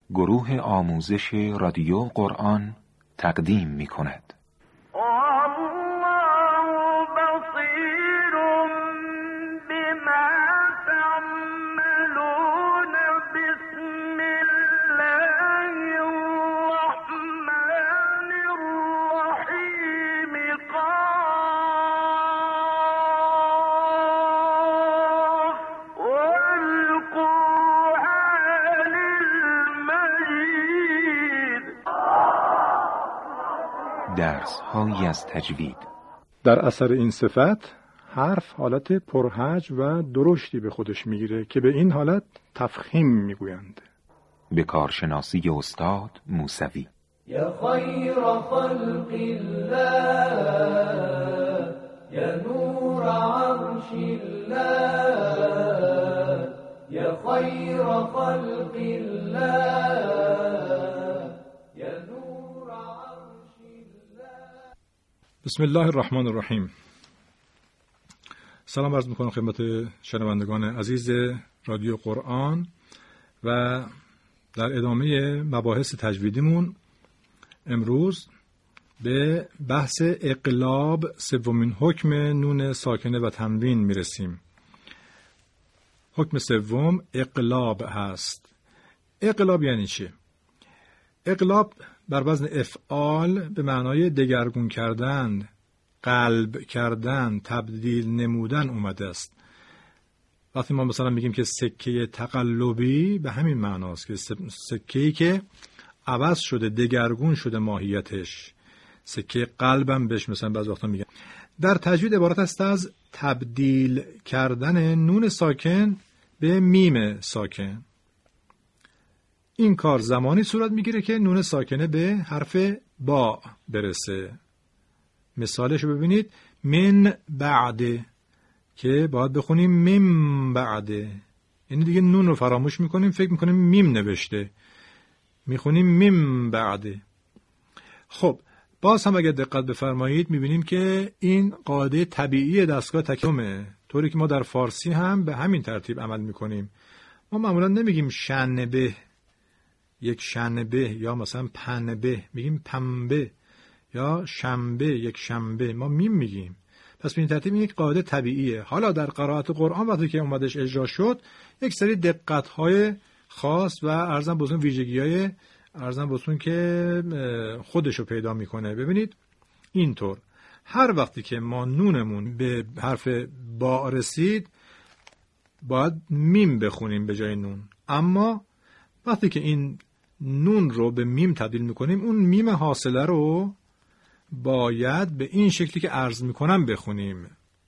گروه آموزش رادیو قرآن تقدیم می کند. درس‌هایی از تجوید. در اثر این صفت حرف حالت پرهج و درشتی به خودش میگیره که به این حالت تفخیم میگویند. به کارشناسی استاد موسوی. یا خیر خلق الله یا نور عرش الله یا خیر خلق الله یا نور عرش الله. بسم الله الرحمن الرحیم. سلام عرض میکنم خدمت شنوندگان عزیز رادیو قرآن و در ادامه مباحث تجویدیمون امروز به بحث اقلاب سومین حکم نون ساکنه و تنوین میرسیم. حکم سوم اقلاب هست. اقلاب یعنی چی؟ اقلاب بر وزن افعال به معنای دگرگون کردن، قلب کردن، تبدیل نمودن اومده است. وقتی ما مثلا میگیم که سکه تقلبی به همین معناست که سکه‌ای که عوض شده، دگرگون شده ماهیتش. سکه قلبم بهش مثلا بعضی وقتا میگن. در تجوید عبارت است از تبدیل کردن نون ساکن به میم ساکن. این کار زمانی صورت میگیره که نون ساکنه به حرف با برسه. مثالش رو ببینید، من بعد، که باید بخونیم میم بعد. یعنی دیگه نون رو فراموش میکنیم، فکر میکنیم میم نوشته، میخونیم میم بعد. خب باز هم اگر دقت بفرمایید میبینیم که این قاعده طبیعی دستگاه تکلمه، طوری که ما در فارسی هم به همین ترتیب عمل میکنیم. ما معمولا نمیگیم شنبه، یک شنبه، یا مثلا پنبه، میگیم پنبه، یا شنبه، یک شنبه، ما میم میگیم. پس به این ترتیب این یک قاعده طبیعیه. حالا در قرائت قرآن وقتی که اومدش اجرا شد، یک سری دقت‌های خاص و ارزم بهتون ویژگی‌های ارزم بهتون که خودشو پیدا میکنه. ببینید اینطور هر وقتی که ما نونمون به حرف با رسید باید میم بخونیم به جای نون، اما وقتی که این نون رو به میم تبدیل میکنیم اون میم حاصله رو باید به این شکلی که عرض میکنم بخونیم.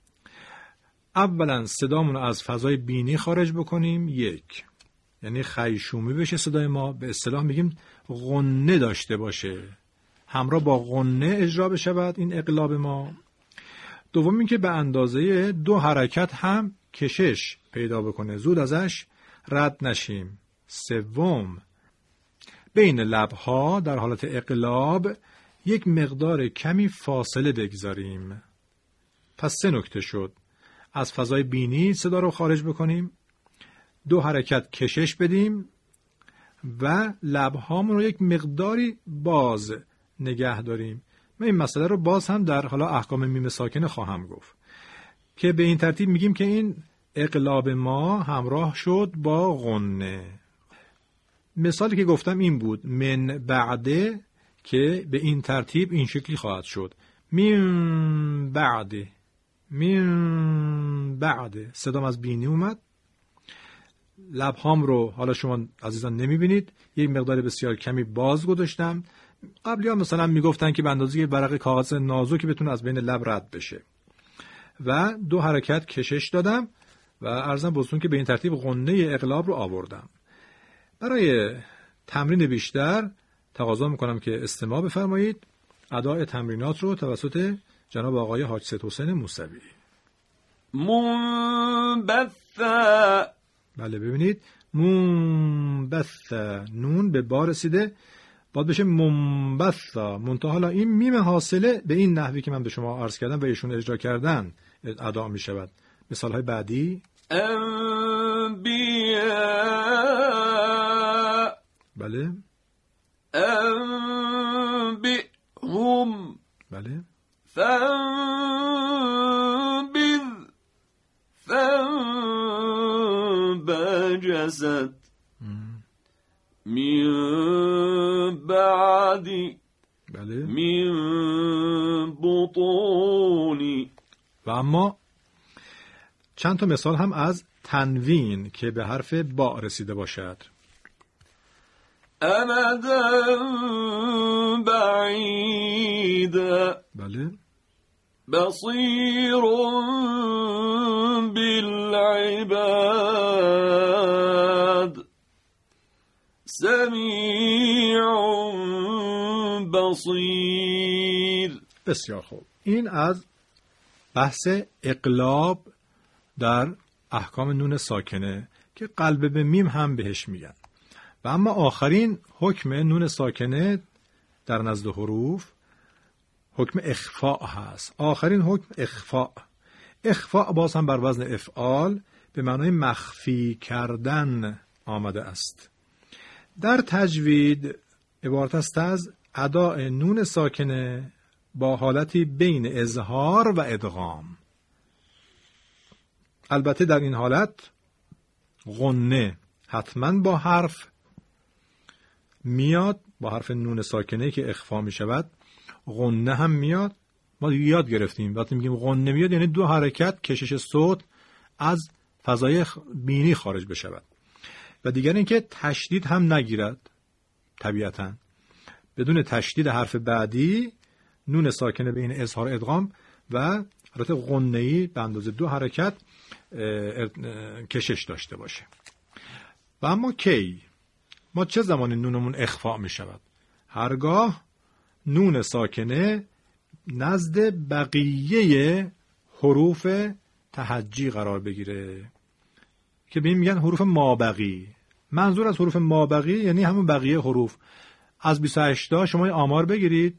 اولا صدامون رو از فضای بینی خارج بکنیم، یک، یعنی خیشومی بشه صدای ما، به اصطلاح میگیم غنه داشته باشه، همراه با غنه اجرا بشود این اقلاب ما. دوم این که به اندازه 2 حرکت هم کشش پیدا بکنه، زود ازش رد نشیم. سوم، بین لبها در حالت اقلاب یک مقدار کمی فاصله بگذاریم. پس 3 نکته شد. از فضای بینی صدا رو خارج بکنیم، 2 حرکت کشش بدیم و لبهامون رو یک مقداری باز نگه داریم. من این مسئله رو باز هم در حالا احکام میم ساکنه خواهم گفت که به این ترتیب میگیم که این اقلاب ما همراه شد با غنه. مثالی که گفتم این بود، من بعده، که به این ترتیب این شکلی خواهد شد، من بعده، من بعده. صدام از بینی اومد، لبهام رو حالا شما عزیزان نمیبینید، یک مقدار بسیار کمی باز گذاشتم. قبلی ها مثلا میگفتن که به اندازه ورق کاغذ نازکی بتونه از بین لب رد بشه و 2 حرکت کشش دادم و عرضم بزرگتون که به این ترتیب غنه اقلاب رو آوردم. برای تمرین بیشتر تقاضا میکنم که استماع بفرمایید. اداء تمرینات رو توسط جناب آقای حاج سید حسین موسوی. منبث. بله ببینید، منبث، نون به با رسیده، باید بشه منبث. منتها حالا این میم حاصله به این نحوی که من به شما عرض کردم و ایشون اجرا کردن ادا می شود. مثال های بعدی: انبیاء بله. أنبئهم. بله. فانبجست من بعد بله. من بطون. و اما چند تا مثال هم از تنوین که به حرف با رسیده باشد. أمدا بعيدا. بله. بصير بالعباد. سمیع بصیر. بسیار خوب. این از بحث اقلاب در احکام نون ساکنه که قلب به میم هم بهش میگن. و اما آخرین حکم نون ساکنه در نزد حروف حکم اخفاء هست. آخرین حکم اخفاء. اخفاء باز هم بر وزن افعال به معنای مخفی کردن آمده است. در تجوید عبارت است از اداء نون ساکنه با حالتی بین اظهار و ادغام. البته در این حالت غنه حتما با حرف میاد، با حرف نون ساکنه که اخفا می شود غنه هم میاد. ما یاد گرفتیم وقتی میگیم غنه میاد یعنی دو حرکت کشش صوت از فضای بینی خارج بشود. و دیگر اینکه تشدید هم نگیرد. طبیعتاً بدون تشدید حرف بعدی نون ساکنه بین اظهار ادغام و حالت غنه‌ای به اندازه دو حرکت کشش داشته باشه. و اما کی؟ ما چه زمانی نونمون اخفاء می شود؟ هرگاه نون ساکنه نزد بقیه حروف تهجی قرار بگیره که به این میگن حروف مابقی. منظور از حروف مابقی یعنی همون بقیه حروف. از 28 تا شما آمار بگیرید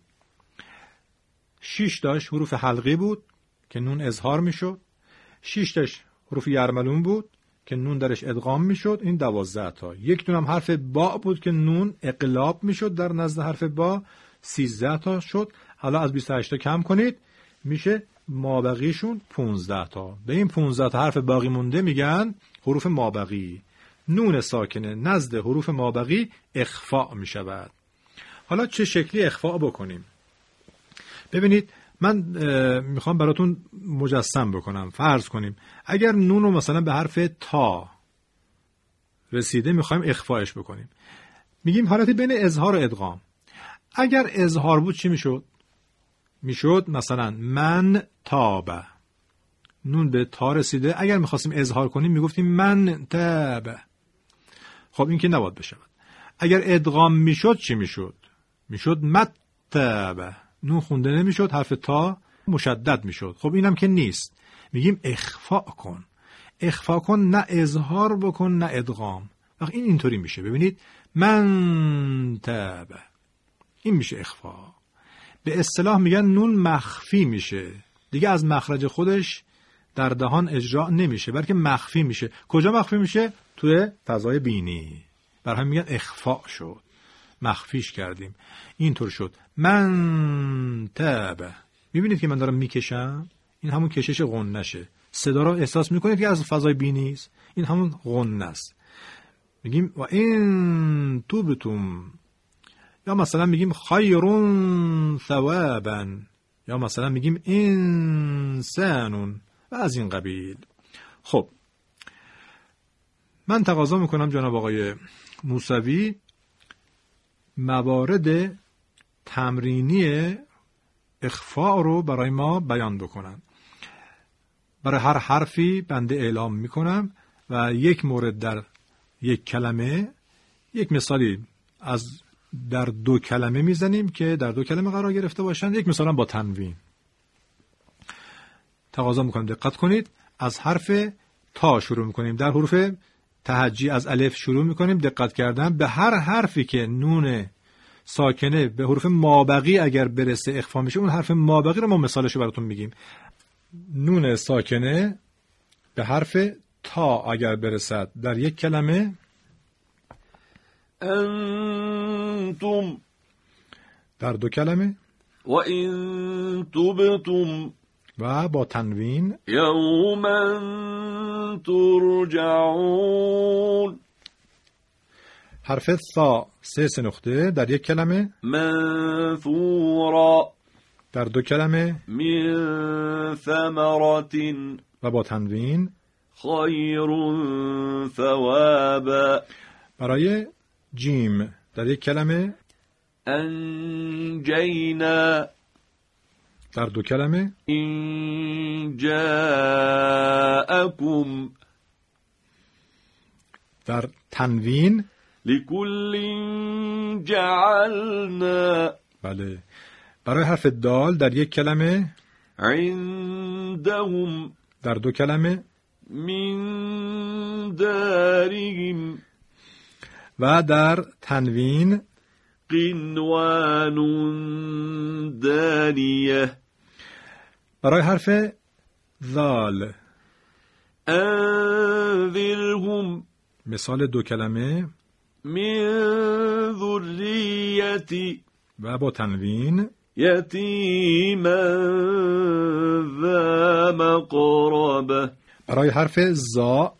6 تاش حروف حلقی بود که نون اظهار میشد، 6 تاش حروف یرملون بود که نون درش ادغام میشد، این 12 تا. یک دونم حرف با بود که نون اقلاب میشد در نزد حرف با، 13 تا شد. حالا از 28 تا کم کنید میشه مابقیشون 15 تا. به این 15 تا حرف باقی مونده میگن حروف مابقی. نون ساکنه نزد حروف مابقی اخفاء میشود. حالا چه شکلی اخفاء بکنیم؟ ببینید من میخوام براتون مجسم بکنم. فرض کنیم اگر نون رو مثلا به حرف تا رسیده میخوایم اخفاءش بکنیم، میگیم حالتی بین اظهار و ادغام. اگر اظهار بود چی میشد؟ میشد مثلا من تابه، نون به تا رسیده. اگر میخواستیم اظهار کنیم میگفتیم من تابه. خب این که نباید بشود. اگر ادغام میشد چی میشد؟ میشد متابه، نون خونده نمیشد، حرف تا مشدد میشد. خب اینم که نیست، میگیم اخفاء کن. اخفاء کن، نه اظهار بکن نه ادغام. وقت این اینطوری میشه. ببینید من تابه، این میشه اخفاء. به اصطلاح میگن نون مخفی میشه، دیگه از مخرج خودش در دهان اجرا نمیشه بلکه مخفی میشه. کجا مخفی میشه؟ توی فضای بینی. برای همین میگن اخفاء شد، مخفیش کردیم. اینطور شد من تابه. میبینید که من دارم میکشم، این همون کشش غنشه. صدا رو احساس میکنید که از فضای بینی است، این همون غنه است. میگیم و این توبتم، یا مثلا میگیم خیرون ثوابا، یا مثلا میگیم انسانون و از این قبیل. خب من تقاضا میکنم جناب آقای موسوی موارد تمرینی اخفاء رو برای ما بیان بکنن. برای هر حرفی بنده اعلام میکنم و یک مورد در یک کلمه، یک مثالی از در 2 کلمه میزنیم که در 2 کلمه قرار گرفته باشند. یک مثلا با تنوین. تقاضا میکنم دقت کنید. از حرف تا شروع میکنیم. در حروف تهجی از الف شروع میکنیم. دقت کردن به هر حرفی که نون ساکنه به حروف مابقی اگر برسه اخفا میشه، اون حرف مابقی رو ما مثالشو براتون میگیم. نون ساکنه به حرف تا اگر برسد در یک کلمه أنتم در دو کلمه وإن تبتم و با تنوین يوما ترجعون. حرف ثا سه نقطه در یک کلمه منثورا در دو کلمه من ثمرة و با تنوین خير ثوابا. برای جیم در یک کلمه أنجينا در دو کلمه إن جاءكم در تنوین لكل جعلنا بله برای حرف دال در یک کلمه عندهم در دو کلمه من دارهم و در تنوین قنوان دانية برای حرف ذال أنذرهم مثال دو کلمه من ذرية و با تنوین يتيما ذا مقربة برای حرف زا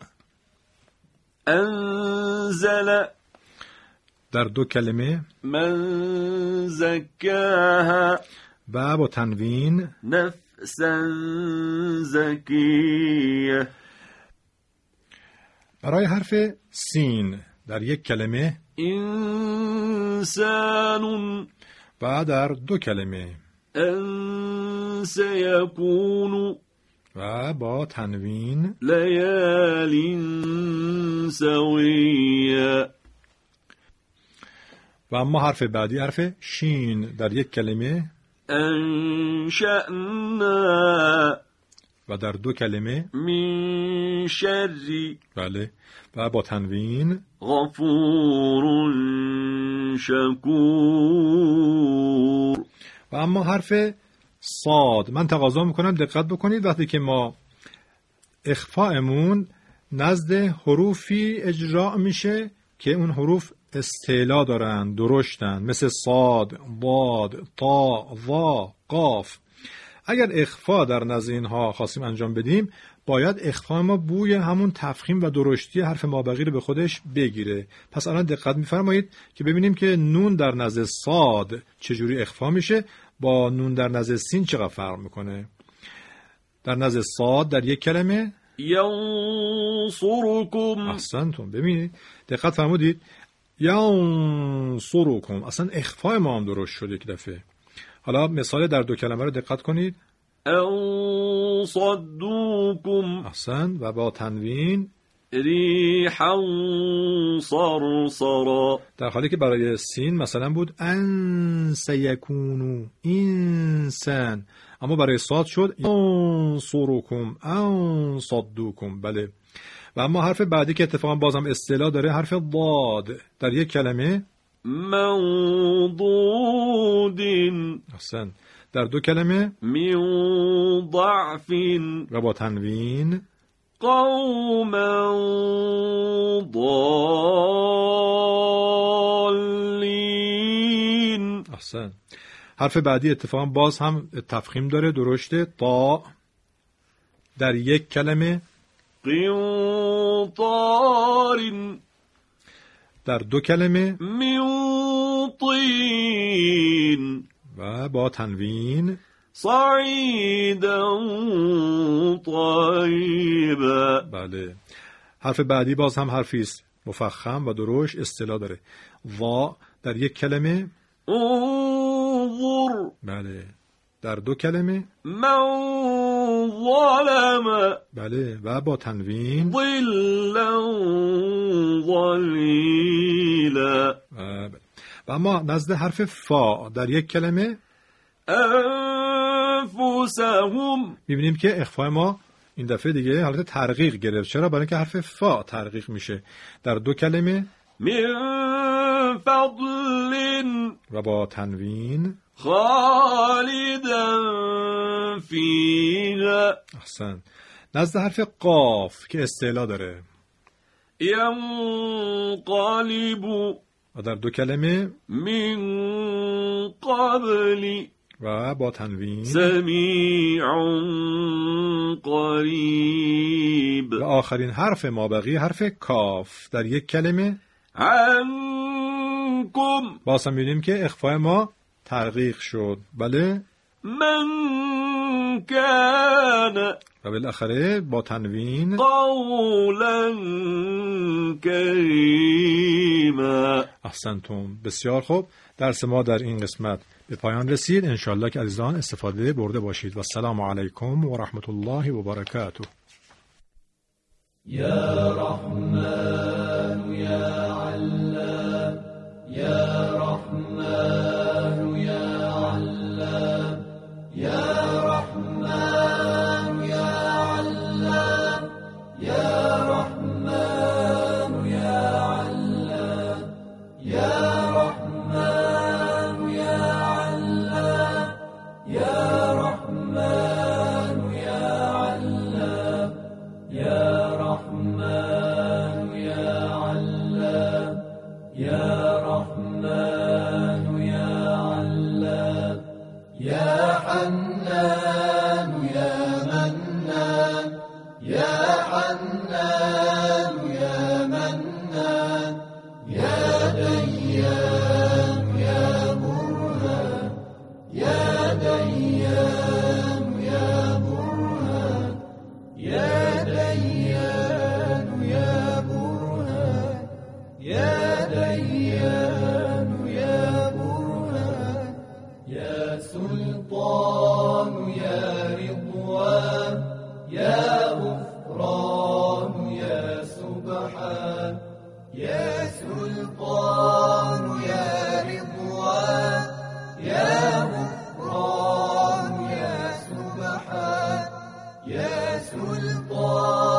أنزل در دو کلمه من زكاها و با تنوین نفسا زكية برای حرف سین در یک کلمه إنسان و در دو کلمه أن سيكون و با تنوین ليال سويا. و اما حرف بعدی حرف شین در یک کلمه أنشأنا و در دو کلمه من شر بله و با تنوین غفور شکور. و اما حرف صاد من تقاضا میکنم دقت بکنید وقتی که ما اخفاءمون نزد حروفی اجرا میشه که اون حروف استعلا دارن درشتن مثل صاد، ضاد، طا، ظا، قاف. اگر اخفا در نزد اینها خواستیم انجام بدیم باید اخفا ما بوی همون تفخیم و درشتی حرف مابقی رو به خودش بگیره. پس الان دقت می‌فرمایید که ببینیم که نون در نزد صاد چجوری اخفا میشه با نون در نزد سین چقدر فرق میکنه. در نزد صاد در یک کلمه ینصرکم احسنتون ببینید دقت فرمودید ینصرکم اصلا اخفای ما هم درست شد یک دفعه. حالا مثال در دو کلمه رو دقت کنید ان صدوکم احسن و با تنوین ریحا صرصرا. در حالی که برای سین مثلا بود ان سیکونو انسان اما برای صاد شد انصرکم ان صدوکم. بله و اما حرف بعدی که اتفاقا بازم اصطلاح داره حرف ضاد در یک کلمه منضود احسن در دو کلمه من ضعف و با تنوین قوما ضالین. احسن حرف بعدی اتفاقا باز هم تفخیم داره درشته طا در یک کلمه قنطار در دو کلمه من طین و با تنوین صعیدا طیبا. بله حرف بعدی باز هم حرفی است مفخم و درشت اصطلاح داره وا در یک کلمه انظر بله در دو کلمه من ظلم بله و با تنوین ظلا ظلیلا. بله. و اما نزد حرف فا در یک کلمه انفسهم میبینیم که اخفای ما این دفعه دیگه حالت ترقیق گرفت. چرا؟ برای اینکه حرف فا ترقیق میشه. در دو کلمه من فضل و با تنوین خالدا فیها. احسن نزد حرف قاف که استعلا داره ینقلب و در دو کلمه من قبل و با تنوین سمیع قریب. و آخرین حرف مابقی حرف کاف در یک کلمه عنکم باز هم می‌بینیم که اخفای ما تحقیق شد. بله. من کان و بالاخره با تنوین قولا کریما. احسنتم، بسیار خوب. درس ما در این قسمت به پایان رسید. انشالله که عزیزان استفاده برده باشید و السلام علیکم و رحمت الله و برکاته. یا رحمن یا علام یا رحمن یا علام یا رحمن یا علام یا رحمن یا علام یا رحمن یا علام یا رحمن یا علام یا رحمن یا علام یا رحمن یا علام یا حنان یا منان یا حنان یا منان یا دیان یا برهان یا دیان یا برهان یا دیان یا برهان یا دیان یا برهان یا سلطان یا رضوان یا غفران یا سبحان یا سلطان یا رضوان یا غفران یا سبحان یا سلطان